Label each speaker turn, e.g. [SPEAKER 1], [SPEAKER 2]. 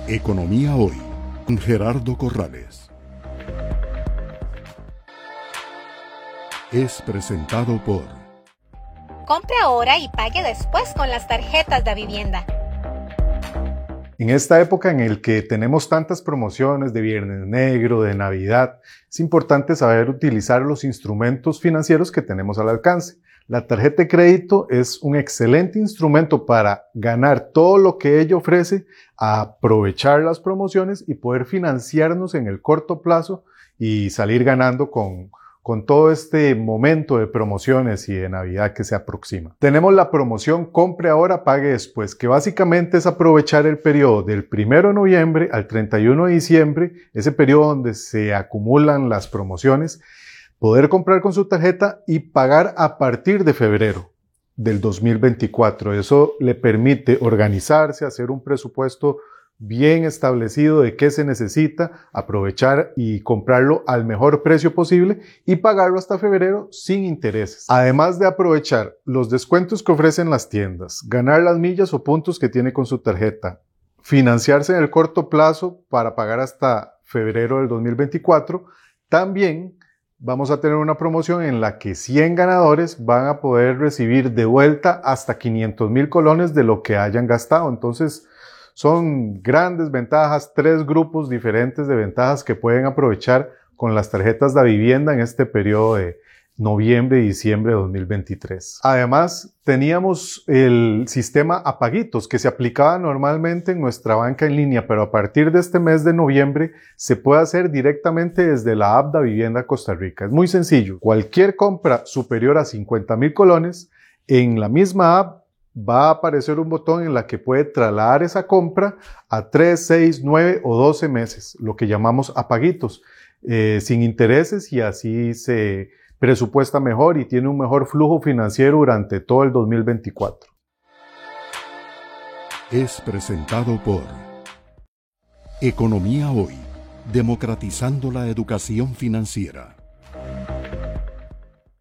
[SPEAKER 1] Economía Hoy, con Gerardo Corrales. Es presentado por...
[SPEAKER 2] Compre ahora y pague después con las tarjetas de vivienda.
[SPEAKER 3] En esta época en la que tenemos tantas promociones de Viernes Negro, de Navidad, es importante saber utilizar los instrumentos financieros que tenemos al alcance. La tarjeta de crédito es un excelente instrumento para ganar todo lo que ella ofrece, aprovechar las promociones y poder financiarnos en el corto plazo y salir ganando con todo este momento de promociones y de Navidad que se aproxima. Tenemos la promoción Compre Ahora, Pague Después, que básicamente es aprovechar el periodo del 1 de noviembre al 31 de diciembre, ese periodo donde se acumulan las promociones, poder comprar con su tarjeta y pagar a partir de febrero del 2024. Eso le permite organizarse, hacer un presupuesto bien establecido de qué se necesita, aprovechar y comprarlo al mejor precio posible y pagarlo hasta febrero sin intereses. Además de aprovechar los descuentos que ofrecen las tiendas, ganar las millas o puntos que tiene con su tarjeta, financiarse en el corto plazo para pagar hasta febrero del 2024, también vamos a tener una promoción en la que 100 ganadores van a poder recibir de vuelta hasta 500,000 colones de lo que hayan gastado. Entonces, son grandes ventajas, 3 grupos diferentes de ventajas que pueden aprovechar con las tarjetas de vivienda en este periodo de noviembre y diciembre de 2023. Además, teníamos el sistema Apaguitos que se aplicaba normalmente en nuestra banca en línea, pero a partir de este mes de noviembre se puede hacer directamente desde la app de Vivienda Costa Rica. Es muy sencillo. Cualquier compra superior a 50,000 colones, en la misma app va a aparecer un botón en la que puede trasladar esa compra a 3, 6, 9 o 12 meses, lo que llamamos apaguitos, sin intereses, y así se presupuesta mejor y tiene un mejor flujo financiero durante todo el 2024.
[SPEAKER 1] Es presentado por Economía Hoy, democratizando la educación financiera.